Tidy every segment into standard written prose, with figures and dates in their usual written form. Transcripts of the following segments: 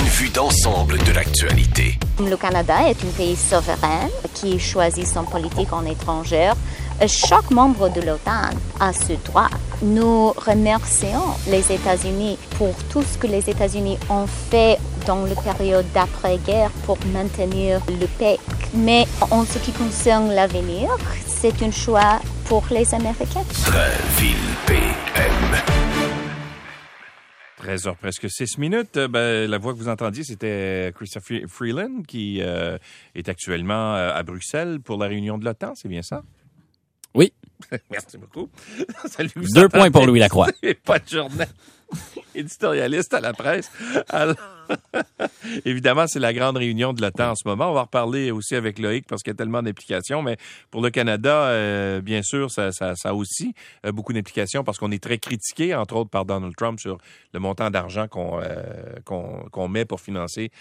vue d'ensemble de l'actualité. Le Canada est un pays souverain qui choisit son politique en étrangère. Chaque membre de l'OTAN a ce droit. Nous remercions les États-Unis pour tout ce que les États-Unis ont fait dans la période d'après-guerre pour maintenir le paix. Mais en ce qui concerne l'avenir, c'est un choix pour les Américains. Drainville PM. 13h presque 6 minutes. La voix que vous entendiez, c'était Chrystia Freeland qui est actuellement à Bruxelles pour la réunion de l'OTAN, c'est bien ça? Oui. Merci beaucoup. Salut, 2 points pour Louis Lacroix. Pas de journal. Éditorialiste à la presse. Alors, évidemment, c'est la grande réunion de l'OTAN en ce moment. On va reparler aussi avec Loïc parce qu'il y a tellement d'implications. Mais pour le Canada, bien sûr, ça a aussi beaucoup d'implications parce qu'on est très critiqué, entre autres par Donald Trump, sur le montant d'argent qu'on met pour financer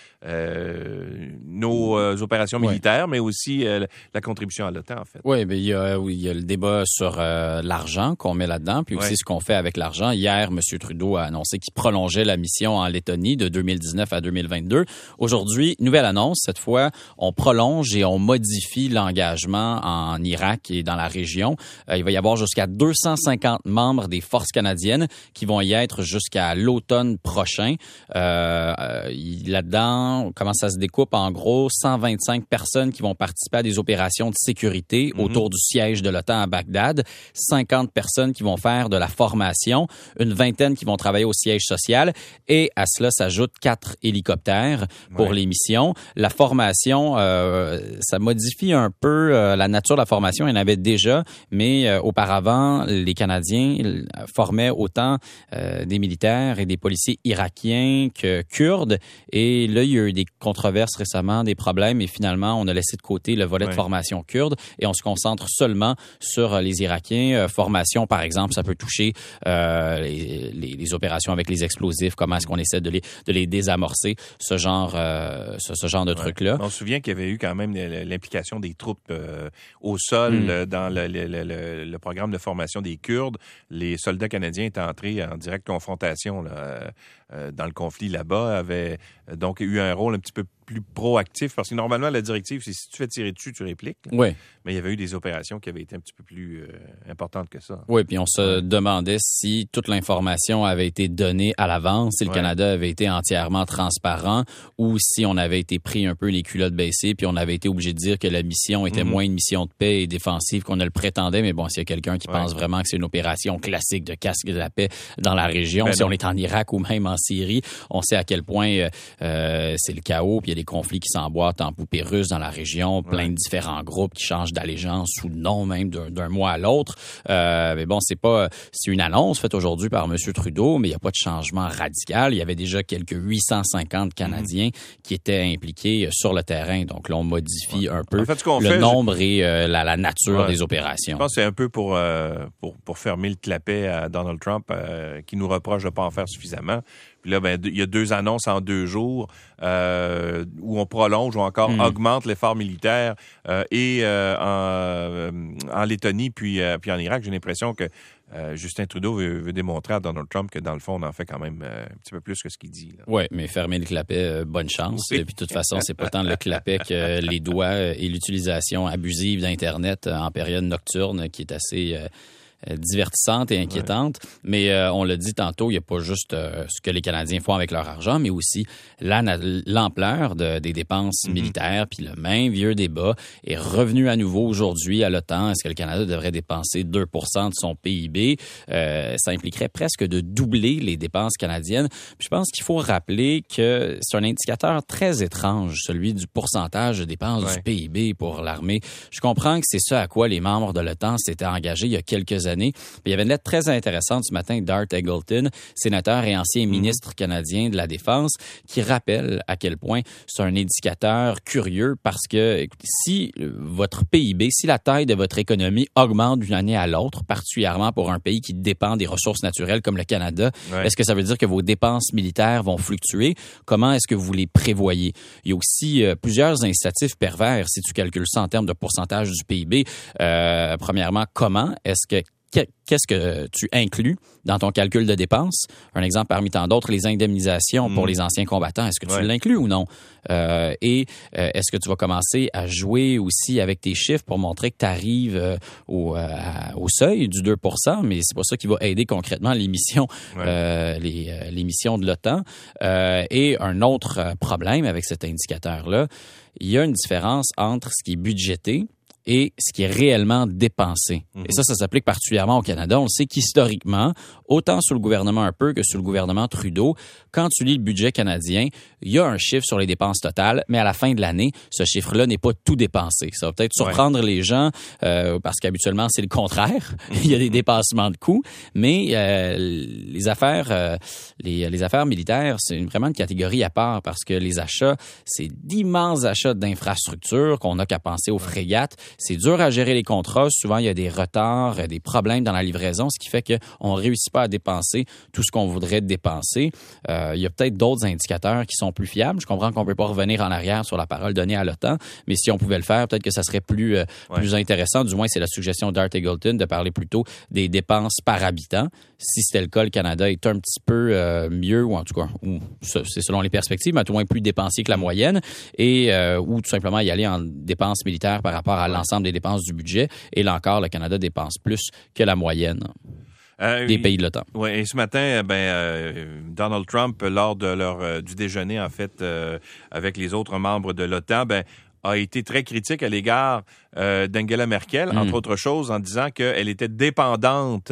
nos opérations militaires, mais aussi la contribution à l'OTAN, en fait. Oui, il y a le débat sur l'argent qu'on met là-dedans, puis aussi ce qu'on fait avec l'argent. Hier, M. Trudeau a annoncé qu'il prolongeait la mission en Lettonie de 2019 à 2022. Aujourd'hui, nouvelle annonce. Cette fois, on prolonge et on modifie l'engagement en Irak et dans la région. Il va y avoir jusqu'à 250 membres des forces canadiennes qui vont y être jusqu'à l'automne prochain. Là-dedans, comment ça se découpe? En gros, 125 personnes qui vont participer à des opérations de sécurité autour du siège de l'OTAN à Bagdad, 50 personnes qui vont faire de la formation, une vingtaine qui vont travailler au siège social et à cela s'ajoutent 4 hélicoptères pour les missions. La formation, ça modifie un peu la nature de la formation. Il y en avait déjà, mais auparavant, les Canadiens formaient autant des militaires et des policiers irakiens que kurdes. Et là, il y a eu des controverses récemment, des problèmes, et finalement, on a laissé de côté le volet de formation kurde et on se concentre seulement sur les Irakiens. Formation, par exemple, ça peut toucher les opérations avec les explosifs, comment est-ce qu'on essaie de les désamorcer, ce genre de trucs-là. On se souvient qu'il y avait eu quand même l'implication des troupes au sol dans le programme de formation des Kurdes. Les soldats canadiens étaient entrés en directe confrontation dans le conflit là-bas, avaient donc eu un rôle un petit peu plus proactif, parce que normalement, la directive, c'est si tu fais tirer dessus, tu répliques. Oui. Mais il y avait eu des opérations qui avaient été un petit peu plus importantes que ça. Oui, puis on se demandait si toute l'information avait été donnée à l'avance, si le Canada avait été entièrement transparent, ou si on avait été pris un peu les culottes baissées, puis on avait été obligé de dire que la mission était moins une mission de paix et défensive qu'on ne le prétendait. Mais bon, s'il y a quelqu'un qui pense vraiment que c'est une opération classique de casque de la paix dans la région, on est en Irak ou même en Syrie, on sait à quel point c'est le chaos, puis il y a des conflits qui s'emboîtent en poupées russes dans la région, plein de différents groupes qui changent d'allégeance ou de nom même d'un mois à l'autre. Mais bon, c'est une annonce faite aujourd'hui par M. Trudeau, mais il n'y a pas de changement radical. Il y avait déjà quelques 850 Canadiens qui étaient impliqués sur le terrain. Donc là, on modifie un peu nombre et la nature des opérations. Je pense que c'est un peu pour fermer le clapet à Donald Trump qui nous reproche de ne pas en faire suffisamment. Puis là, il y a 2 annonces en 2 jours où on prolonge ou encore augmente l'effort militaire et en Lettonie puis en Irak. J'ai l'impression que Justin Trudeau veut démontrer à Donald Trump que dans le fond, on en fait quand même un petit peu plus que ce qu'il dit. Oui, mais fermer le clapet, bonne chance. Et puis de toute façon, c'est pas tant le clapet que les doigts et l'utilisation abusive d'Internet en période nocturne qui est assez divertissante et inquiétante. Mais on l'a dit tantôt, il n'y a pas juste ce que les Canadiens font avec leur argent, mais aussi l'ampleur des dépenses militaires. Puis le même vieux débat est revenu à nouveau aujourd'hui à l'OTAN. Est-ce que le Canada devrait dépenser 2% de son PIB? Ça impliquerait presque de doubler les dépenses canadiennes. Puis je pense qu'il faut rappeler que c'est un indicateur très étrange, celui du pourcentage de dépenses du PIB pour l'armée. Je comprends que c'est ce à quoi les membres de l'OTAN s'étaient engagés il y a quelques années. Il y avait une lettre très intéressante ce matin de Dart Eggleton, sénateur et ancien ministre canadien de la Défense, qui rappelle à quel point c'est un indicateur curieux parce que écoutez, si votre PIB, si la taille de votre économie augmente d'une année à l'autre, particulièrement pour un pays qui dépend des ressources naturelles comme le Canada, est-ce que ça veut dire que vos dépenses militaires vont fluctuer? Comment est-ce que vous les prévoyez? Il y a aussi plusieurs incitatifs pervers si tu calcules ça en termes de pourcentage du PIB. Premièrement, comment est-ce que qu'est-ce que tu inclus dans ton calcul de dépenses? Un exemple parmi tant d'autres, les indemnisations pour les anciens combattants. Est-ce que tu l'inclus ou non? Est-ce que tu vas commencer à jouer aussi avec tes chiffres pour montrer que tu arrives au seuil du 2%, mais c'est pas ça qui va aider concrètement l'émission de l'OTAN. Et un autre problème avec cet indicateur-là, il y a une différence entre ce qui est budgété et ce qui est réellement dépensé. Et ça s'applique particulièrement au Canada. On le sait qu'historiquement, autant sous le gouvernement Harper que sous le gouvernement Trudeau, quand tu lis le budget canadien, il y a un chiffre sur les dépenses totales, mais à la fin de l'année, ce chiffre-là n'est pas tout dépensé. Ça va peut-être surprendre les gens parce qu'habituellement, c'est le contraire. Il y a des dépassements de coûts, mais les affaires militaires, c'est vraiment une catégorie à part parce que les achats, c'est d'immenses achats d'infrastructures qu'on n'a qu'à penser aux frégates. C'est dur à gérer les contrats. Souvent, il y a des retards, des problèmes dans la livraison, ce qui fait qu'on ne réussit pas à dépenser tout ce qu'on voudrait dépenser. Il y a peut-être d'autres indicateurs qui sont plus fiables. Je comprends qu'on ne peut pas revenir en arrière sur la parole donnée à l'OTAN, mais si on pouvait le faire, peut-être que ça serait plus intéressant. Du moins, c'est la suggestion d'Art Eggleton de parler plutôt des dépenses par habitant. Si c'était le cas, le Canada est un petit peu mieux, ou en tout cas, c'est selon les perspectives, mais à tout moins plus dépensier que la moyenne, ou tout simplement y aller en dépenses militaires par rapport à l'ensemble des dépenses du budget. Et là encore, le Canada dépense plus que la moyenne des pays de l'OTAN. Oui, et ce matin, Donald Trump, lors de du déjeuner, en fait, avec les autres membres de l'OTAN, a été très critique à l'égard d'Angela Merkel, entre autres choses, en disant qu'elle était dépendante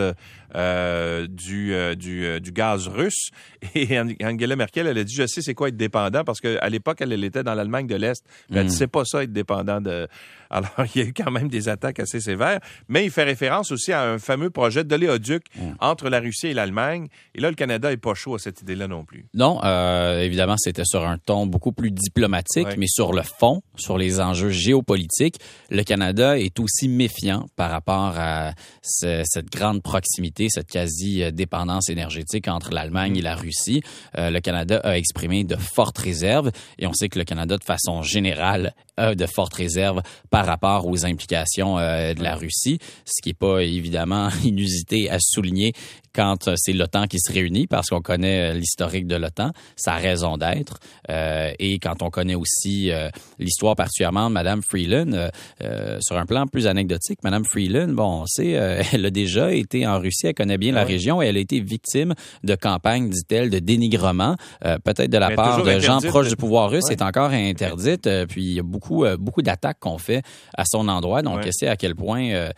du gaz russe. Et Angela Merkel, elle a dit, je sais c'est quoi être dépendant, parce qu'à l'époque, elle était dans l'Allemagne de l'Est. Elle dit, c'est pas ça être dépendant de... Alors, il y a eu quand même des attaques assez sévères, mais il fait référence aussi à un fameux projet d'oléoduc entre la Russie et l'Allemagne. Et là, le Canada est pas chaud à cette idée-là non plus. Non, évidemment, c'était sur un ton beaucoup plus diplomatique, mais sur le fond, sur les enjeux géopolitiques, le Canada est aussi méfiant par rapport à cette grande proximité, cette quasi-dépendance énergétique entre l'Allemagne et la Russie. Le Canada a exprimé de fortes réserves et on sait que le Canada, de façon générale, a de fortes réserves par rapport aux implications de la Russie, ce qui n'est pas évidemment inusité à souligner quand c'est l'OTAN qui se réunit, parce qu'on connaît l'historique de l'OTAN, sa raison d'être, et quand on connaît aussi l'histoire particulièrement de Mme Freeland, sur un plan plus anecdotique, Mme Freeland, bon, on sait, elle a déjà été en Russie, elle connaît bien la région, et elle a été victime de campagnes, dit-elle, de dénigrement, peut-être de la part de gens proches du pouvoir russe, est encore interdite, puis il y a beaucoup d'attaques qu'on fait à son endroit, donc on sait à quel point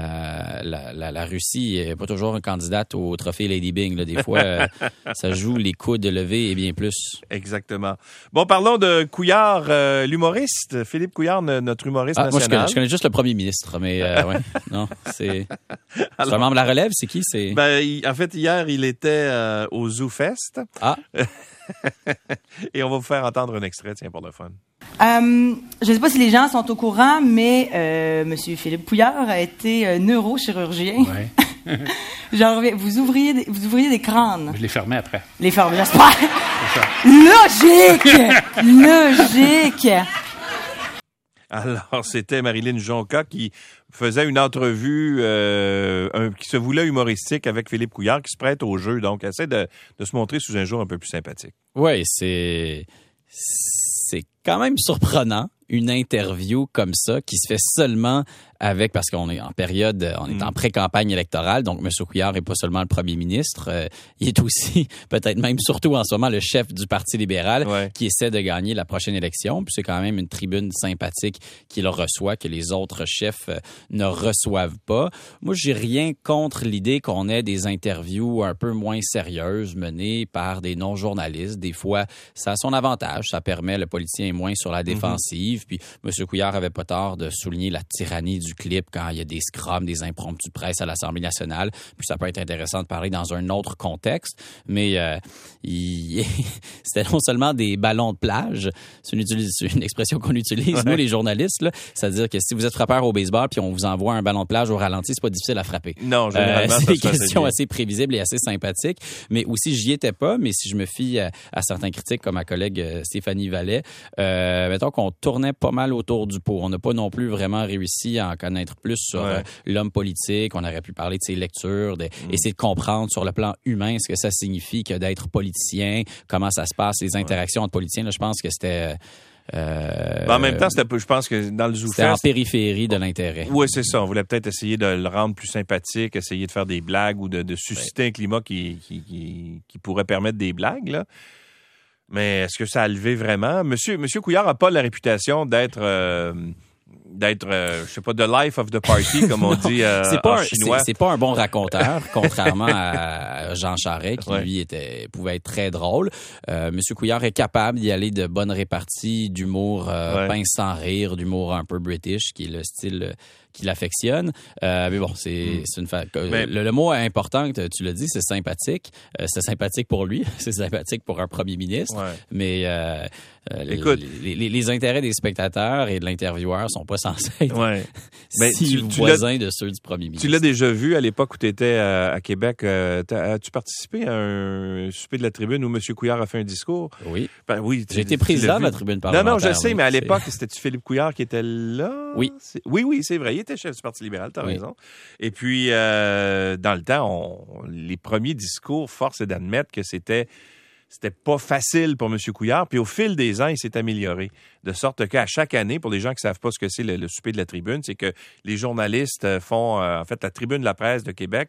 la Russie n'est pas toujours une candidate au trophée Lady Bing. Là. Des fois, ça joue les coudes levés et bien plus. Exactement. Bon, parlons de Couillard, l'humoriste. Philippe Couillard, notre humoriste national. Moi, je connais juste le premier ministre, mais non, c'est un membre de la relève, c'est qui? En fait, hier, il était au Zoo Fest. Ah! Et on va vous faire entendre un extrait, tiens, pour le fun. Je ne sais pas si les gens sont au courant, mais Monsieur Philippe Couillard a été neurochirurgien. Ouais. Genre, vous ouvriez des crânes. Je les fermais après. Les fermais, j'espère. Logique! Alors, c'était Marilyn Jonca qui faisait une entrevue qui se voulait humoristique avec Philippe Couillard, qui se prête au jeu, donc essaie de se montrer sous un jour un peu plus sympathique. Oui, c'est quand même surprenant, une interview comme ça qui se fait seulement parce qu'on est en période, on est en pré-campagne électorale, donc M. Couillard n'est pas seulement le premier ministre, il est aussi, peut-être même surtout en ce moment, le chef du Parti libéral qui essaie de gagner la prochaine élection. Puis c'est quand même une tribune sympathique qu'il reçoit, que les autres chefs ne reçoivent pas. Moi, j'ai rien contre l'idée qu'on ait des interviews un peu moins sérieuses menées par des non-journalistes. Des fois, ça a son avantage, ça permet le politicien est moins sur la défensive. Puis M. Couillard avait pas tort de souligner la tyrannie du clip quand il y a des scrums, des impromptus de presse à l'Assemblée nationale. Puis ça peut être intéressant de parler dans un autre contexte. Mais c'était non seulement des ballons de plage, c'est une expression qu'on utilise, nous les journalistes, là. C'est-à-dire que si vous êtes frappeur au baseball puis on vous envoie un ballon de plage au ralenti, c'est pas difficile à frapper. Non, généralement, c'est des questions assez prévisibles et assez sympathiques. Mais aussi, j'y étais pas, mais si je me fie à certains critiques comme ma collègue Stéphanie Vallet, mettons qu'on tournait tournait pas mal autour du pot. On n'a pas non plus vraiment réussi à en connaître plus sur l'homme politique. On aurait pu parler de ses lectures, essayer de comprendre sur le plan humain ce que ça signifie que d'être politicien, comment ça se passe, les interactions entre politiciens. Là, je pense que c'était... en même temps, je pense que dans le ZooFest... C'était en périphérie de l'intérêt. Oui, c'est ça. On voulait peut-être essayer de le rendre plus sympathique, essayer de faire des blagues ou de susciter un climat qui pourrait permettre des blagues, là. Mais est-ce que ça a levé vraiment? Monsieur Couillard n'a pas la réputation d'être je sais pas, the life of the party, comme on dit en chinois. C'est pas un bon raconteur, contrairement à Jean Charest, qui lui pouvait être très drôle. Monsieur Couillard est capable d'y aller de bonnes réparties d'humour pince sans rire, d'humour un peu british, qui est le style qu'il affectionne. Mais bon, c'est une le mot important que tu l'as dit, c'est sympathique. C'est sympathique pour lui, c'est sympathique pour un premier ministre. Ouais. Mais écoute, les intérêts des spectateurs et de l'intervieweur sont pas censés être si voisins de ceux du premier ministre. Tu l'as déjà vu à l'époque où tu étais à Québec. As-tu participé à un souper de la Tribune où M. Couillard a fait un discours? Oui. Oui. J'ai été président de la Tribune parlementaire. Non, je sais, mais à l'époque, c'était-tu Philippe Couillard qui était là? Oui. Oui, c'est vrai. Il était chef du Parti libéral, t'as raison. Et puis, dans le temps, les premiers discours, force est d'admettre que c'était pas facile pour M. Couillard. Puis au fil des ans, il s'est amélioré. De sorte qu'à chaque année, pour les gens qui ne savent pas ce que c'est le souper de la Tribune, c'est que les journalistes font, en fait, la Tribune de la presse de Québec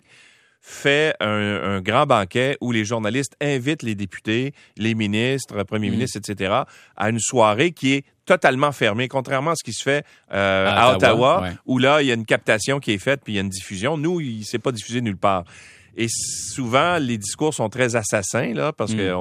fait un grand banquet où les journalistes invitent les députés, les ministres, premiers ministres, etc., à une soirée qui est totalement fermée, contrairement à ce qui se fait à Ottawa, où là, il y a une captation qui est faite puis il y a une diffusion. Nous, il ne s'est pas diffusé nulle part. Et souvent, les discours sont très assassins, là, parce que,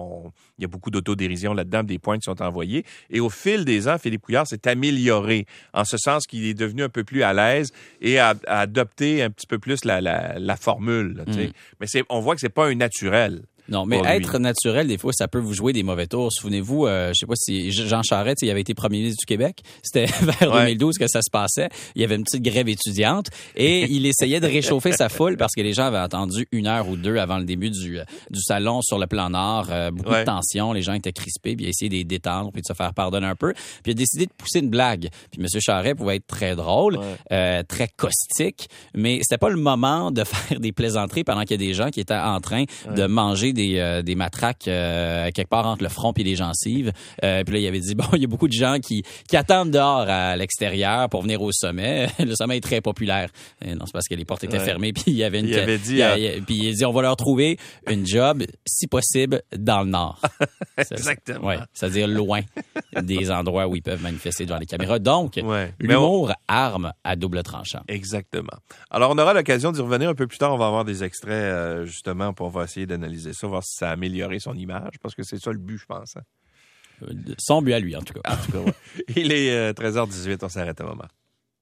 il y a beaucoup d'autodérision là-dedans, des points qui sont envoyés. Et au fil des ans, Philippe Couillard s'est amélioré, en ce sens qu'il est devenu un peu plus à l'aise et a adopté un petit peu plus la formule, là, Mais on voit que c'est pas un naturel. Non, mais être naturel, des fois, ça peut vous jouer des mauvais tours. Souvenez-vous, je sais pas si Jean Charest, il avait été premier ministre du Québec. C'était vers 2012 que ça se passait. Il y avait une petite grève étudiante et il essayait de réchauffer sa foule parce que les gens avaient attendu 1 heure ou 2 avant le début du salon sur le plan Nord. Beaucoup de tension, les gens étaient crispés, puis il a essayé de les détendre puis de se faire pardonner un peu. Puis il a décidé de pousser une blague. Puis M. Charest pouvait être très drôle, très caustique, mais c'était pas le moment de faire des plaisanteries pendant qu'il y a des gens qui étaient en train de manger des matraques quelque part entre le front et les gencives. Puis là, il avait dit, il y a beaucoup de gens qui attendent dehors à l'extérieur pour venir au sommet. Le sommet est très populaire. Non, c'est parce que les portes étaient fermées. Puis il avait puis il a dit, on va leur trouver une job, si possible, dans le Nord. Exactement. Oui, c'est-à-dire loin des endroits où ils peuvent manifester devant les caméras. Donc, l'humour, arme à double tranchant. Exactement. Alors, on aura l'occasion d'y revenir un peu plus tard. On va avoir des extraits, justement, pour on va essayer d'analyser ça, voir si ça a amélioré son image, parce que c'est ça le but, je pense. Hein. Son but à lui, en tout cas. Il est 13h18, on s'arrête un moment.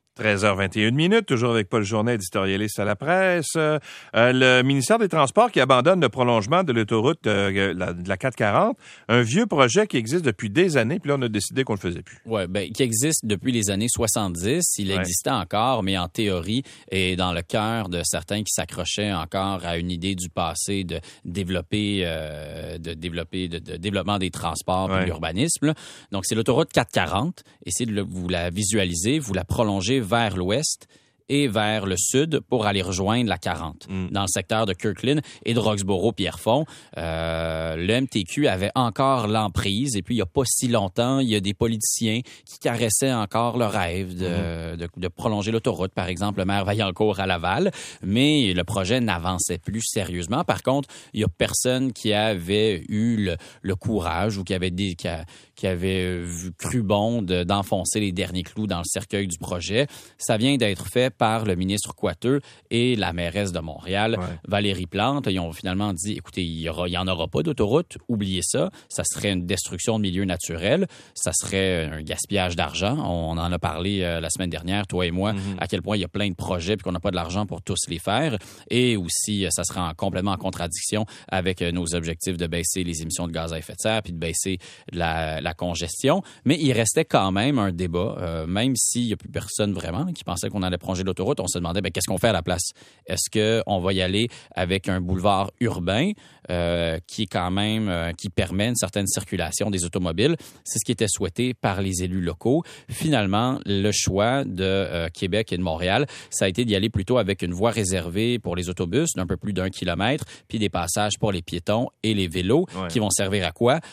13h21, toujours avec Paul Journet, éditorialiste à la presse. Le ministère des Transports qui abandonne le prolongement de l'autoroute de la 440, un vieux projet qui existe depuis des années, puis là, on a décidé qu'on le faisait plus. Oui, qui existe depuis les années 70. Il existait encore, mais en théorie et dans le cœur de certains qui s'accrochaient encore à une idée du passé de développement des transports et de l'urbanisme. Là. Donc, c'est l'autoroute 440. Essayez de vous la visualiser, vous la prolongez vers l'ouest et vers le sud pour aller rejoindre la 40 dans le secteur de Kirkland et de Roxborough-Pierrefonds. Le MTQ avait encore l'emprise et puis il n'y a pas si longtemps, il y a des politiciens qui caressaient encore le rêve de prolonger l'autoroute, par exemple le maire Vaillancourt à Laval, mais le projet n'avançait plus sérieusement. Par contre, il n'y a personne qui avait eu le courage ou qui avait cru bon d'enfoncer les derniers clous dans le cercueil du projet. Ça vient d'être fait par le ministre Coiteux et la mairesse de Montréal, Valérie Plante. Ils ont finalement dit, écoutez, il y en aura pas d'autoroute, oubliez ça. Ça serait une destruction de milieux naturels. Ça serait un gaspillage d'argent. On en a parlé la semaine dernière, toi et moi, à quel point il y a plein de projets puis qu'on n'a pas de l'argent pour tous les faire. Et aussi, ça serait complètement en contradiction avec nos objectifs de baisser les émissions de gaz à effet de serre puis de baisser la congestion. Mais il restait quand même un débat, même s'il n'y a plus personne vraiment qui pensait qu'on allait prolonger prolonger l'autoroute, on se demandait qu'est-ce qu'on fait à la place? Est-ce qu'on va y aller avec un boulevard urbain qui est quand même qui permet une certaine circulation des automobiles? C'est ce qui était souhaité par les élus locaux. Finalement, le choix de Québec et de Montréal, ça a été d'y aller plutôt avec une voie réservée pour les autobus d'un peu plus d'1 kilomètre, puis des passages pour les piétons et les vélos qui vont servir à quoi?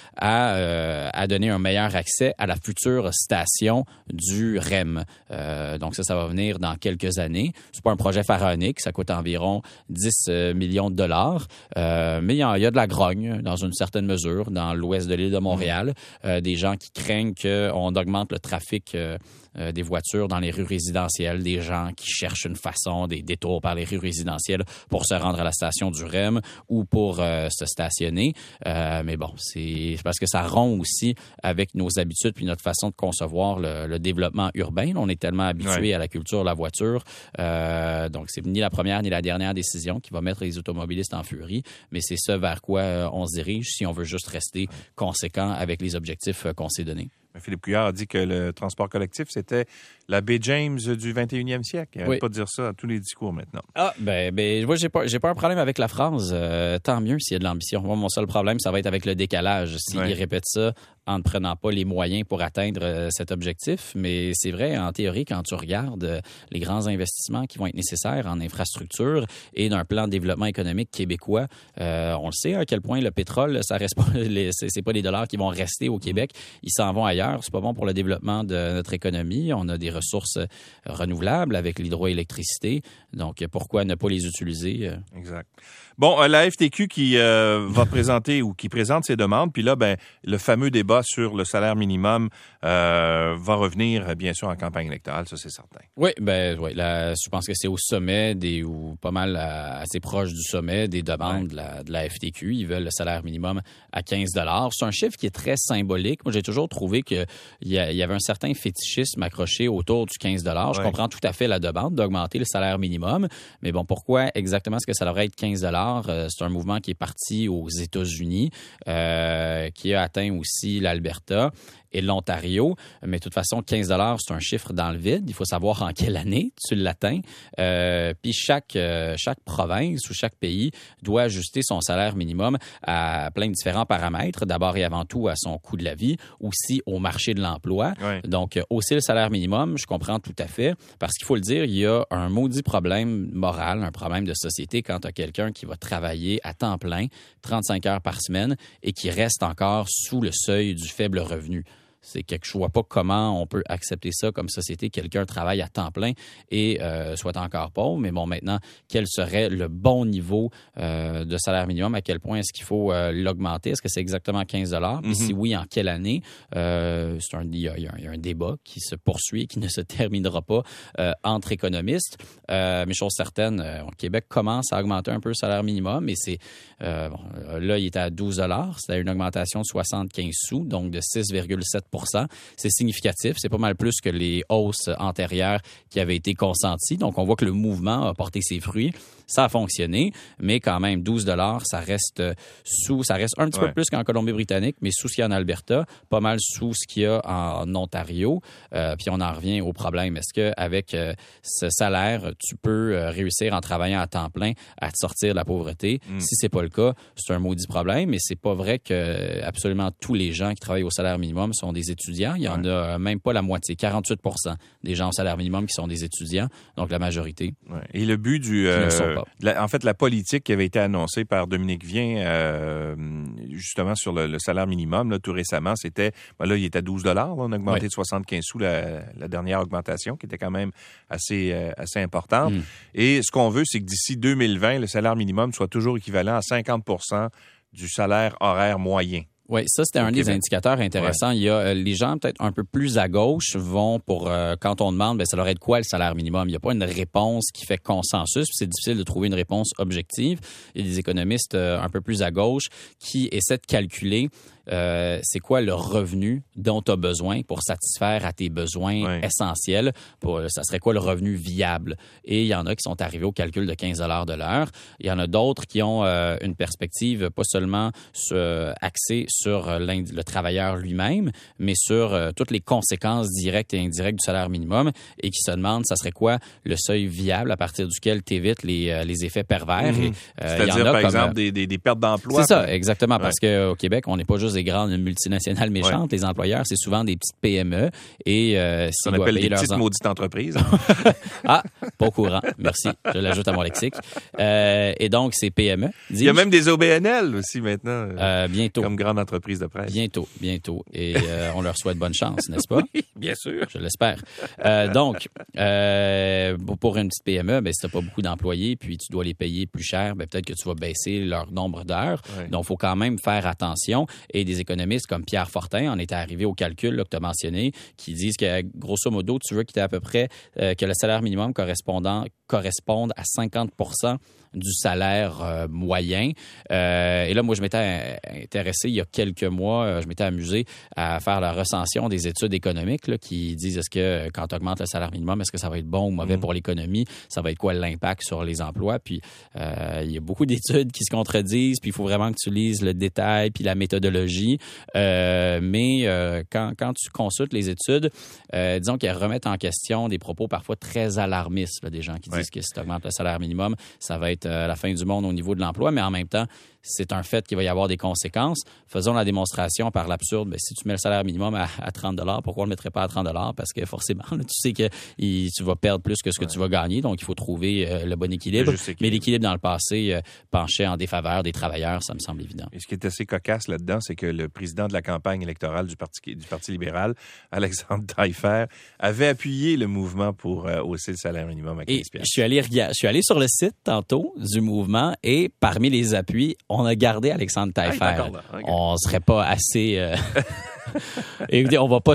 À donner un meilleur accès à la future station du REM. Donc ça va venir dans quelques années. C'est pas un projet pharaonique, ça coûte environ 10 millions de dollars, mais il y a de la grogne dans une certaine mesure dans l'ouest de l'île de Montréal. Des gens qui craignent qu'on augmente le trafic des voitures dans les rues résidentielles, des gens qui cherchent une façon, des détours par les rues résidentielles pour se rendre à la station du REM ou pour se stationner. Mais bon, c'est parce que ça rompt aussi avec nos habitudes puis notre façon de concevoir le développement urbain. On est tellement habitué à la culture de la voiture. Donc, c'est ni la première ni la dernière décision qui va mettre les automobilistes en furie, mais c'est ce vers quoi on se dirige si on veut juste rester conséquent avec les objectifs qu'on s'est donnés. Philippe Couillard a dit que le transport collectif, c'était la baie James du 21e siècle. Il n'arrête pas de dire ça à tous les discours maintenant. Ah, moi, j'ai pas un problème avec la phrase. Tant mieux s'il y a de l'ambition. Moi, mon seul problème, ça va être avec le décalage. S'ils répètent ça en ne prenant pas les moyens pour atteindre cet objectif. Mais c'est vrai, en théorie, quand tu regardes les grands investissements qui vont être nécessaires en infrastructure et d'un plan de développement économique québécois, on le sait à quel point le pétrole, ça reste pas c'est pas les dollars qui vont rester au Québec. Ils s'en vont ailleurs. C'est pas bon pour le développement de notre économie. On a des ressources renouvelables avec l'hydroélectricité. Donc, pourquoi ne pas les utiliser? Exact. Bon, la FTQ qui va présenter ou qui présente ses demandes, puis là, le fameux débat sur le salaire minimum va revenir, bien sûr, en campagne électorale, ça, c'est certain. Oui, je pense que c'est au sommet ou pas mal assez proche du sommet des demandes de la FTQ. Ils veulent le salaire minimum à 15 $. C'est un chiffre qui est très symbolique. Moi, j'ai toujours trouvé qu'il y avait un certain fétichisme accroché autour du 15 $. Je comprends tout à fait la demande d'augmenter le salaire minimum, mais bon, pourquoi exactement est-ce que ça devrait être 15 $? C'est un mouvement qui est parti aux États-Unis, qui a atteint aussi l'Alberta et l'Ontario. Mais de toute façon, 15 $, c'est un chiffre dans le vide. Il faut savoir en quelle année tu l'atteins. Puis chaque province ou chaque pays doit ajuster son salaire minimum à plein de différents paramètres. D'abord et avant tout à son coût de la vie, aussi au marché de l'emploi. Donc, hausser le salaire minimum, je comprends tout à fait. Parce qu'il faut le dire, il y a un maudit problème moral, un problème de société quand tu as quelqu'un qui va travailler à temps plein, 35 heures par semaine, et qui reste encore sous le seuil du faible revenu. C'est quelque chose, je vois pas comment on peut accepter ça comme société. Quelqu'un travaille à temps plein et soit encore pauvre. Mais bon, maintenant, quel serait le bon niveau de salaire minimum? À quel point est-ce qu'il faut l'augmenter? Est-ce que c'est exactement 15 $? Puis si oui, en quelle année? Il y a un débat qui se poursuit et qui ne se terminera pas entre économistes. Mais chose certaine, au Québec commence à augmenter un peu le salaire minimum. Et c'est là, il est à 12 $. C'est une augmentation de 75 sous, donc de 6,7 %. C'est significatif. C'est pas mal plus que les hausses antérieures qui avaient été consenties. Donc, on voit que le mouvement a porté ses fruits. Ça a fonctionné, mais quand même, 12 $, ça reste un petit peu plus qu'en Colombie-Britannique, mais sous ce qu'il y a en Alberta, pas mal sous ce qu'il y a en Ontario. Puis on en revient au problème. Est-ce qu'avec ce salaire, tu peux réussir en travaillant à temps plein à te sortir de la pauvreté? Si c'est pas le cas, c'est un maudit problème, mais c'est pas vrai que absolument tous les gens qui travaillent au salaire minimum sont des étudiants. Il y en a même pas la moitié, 48 % des gens au salaire minimum qui sont des étudiants, donc la majorité. Et le but la politique qui avait été annoncée par Dominique Vien, justement sur le salaire minimum, là, tout récemment, c'était, là, il était à 12 $. Là, on a augmenté de 75 sous la dernière augmentation, qui était quand même assez importante. Et ce qu'on veut, c'est que d'ici 2020, le salaire minimum soit toujours équivalent à 50 % du salaire horaire moyen. Oui, ça, c'était un des indicateurs intéressants. Il y a les gens peut-être un peu plus à gauche vont pour, quand on demande, ça leur aide quoi le salaire minimum? Il n'y a pas une réponse qui fait consensus, puis c'est difficile de trouver une réponse objective. Il y a des économistes un peu plus à gauche qui essaient de calculer c'est quoi le revenu dont tu as besoin pour satisfaire à tes besoins essentiels. Ça serait quoi le revenu viable? Et il y en a qui sont arrivés au calcul de 15 $ de l'heure. Il y en a d'autres qui ont une perspective pas seulement axée sur le travailleur lui-même, mais sur toutes les conséquences directes et indirectes du salaire minimum et qui se demandent, ça serait quoi le seuil viable à partir duquel tu évites les effets pervers. Et, c'est-à-dire, par exemple, des pertes d'emploi. C'est ça, exactement, parce qu'au Québec, on n'est pas juste des grandes multinationales méchantes. Les employeurs, c'est souvent des petites PME. Et on appelle des petites maudites entreprises. Ah, pas au courant. Merci. Je l'ajoute à mon lexique. Et donc, c'est PME. Il y a même des OBNL aussi maintenant. Bientôt. Comme grande entreprise de presse. Bientôt. Et on leur souhaite bonne chance, n'est-ce pas? Oui, bien sûr. Je l'espère. Donc, pour une petite PME, si tu n'as pas beaucoup d'employés, puis tu dois les payer plus cher, peut-être que tu vas baisser leur nombre d'heures. Ouais. Donc, il faut quand même faire attention. Et des économistes comme Pierre Fortin en étaient arrivés au calcul là, que tu as mentionné, qui disent que, grosso modo, tu veux qu'il y ait à peu près que le salaire minimum corresponde à 50% du salaire moyen. Et là, moi, je m'étais intéressé il y a quelques mois, je m'étais amusé à faire la recension des études économiques là, qui disent est-ce que quand tu augmentes le salaire minimum, est-ce que ça va être bon ou mauvais pour l'économie? Ça va être quoi l'impact sur les emplois? Puis, il y a beaucoup d'études qui se contredisent, puis il faut vraiment que tu lises le détail puis la méthodologie. Mais quand tu consultes les études, disons qu'elles remettent en question des propos parfois très alarmistes, là, des gens qui disent que si tu augmentes le salaire minimum, ça va être la fin du monde au niveau de l'emploi, mais en même temps, c'est un fait qu'il va y avoir des conséquences. Faisons la démonstration par l'absurde. Si tu mets le salaire minimum à 30 $, pourquoi on ne le mettrait pas à 30 $? Parce que forcément, là, tu sais que tu vas perdre plus que ce que tu vas gagner, donc il faut trouver le bon équilibre. Mais l'équilibre dans le passé penchait en défaveur des travailleurs, ça me semble évident. Et ce qui est assez cocasse là-dedans, c'est que le président de la campagne électorale du Parti libéral, Alexandre Taillefer, avait appuyé le mouvement pour hausser le salaire minimum à 15 $. Je suis allé sur le site tantôt du mouvement et parmi les appuis, on a gardé Alexandre Taillefer. Okay. On serait pas assez... Écoutez, on va pas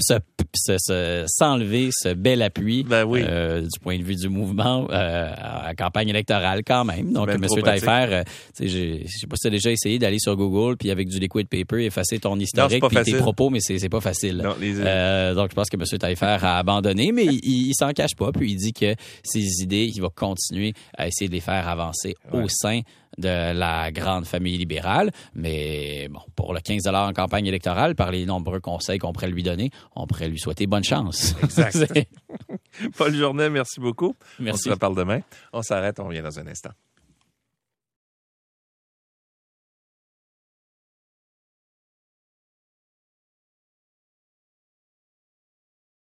s'enlever ce bel appui du point de vue du mouvement à campagne électorale quand même. Donc, M. Taillefer, je sais pas si tu as déjà essayé d'aller sur Google puis avec du liquid paper effacer ton historique puis tes propos, mais c'est pas facile. Non, donc, je pense que M. Taillefer a abandonné, mais il s'en cache pas. Puis il dit que ses idées, il va continuer à essayer de les faire avancer au sein de la grande famille libérale. Mais bon, pour le 15 $ en campagne électorale, par les nombreux conseils qu'on pourrait lui donner, on pourrait lui souhaiter bonne chance. Exact. Paul Journet, merci beaucoup. Merci. On se reparle demain. On s'arrête, on revient dans un instant.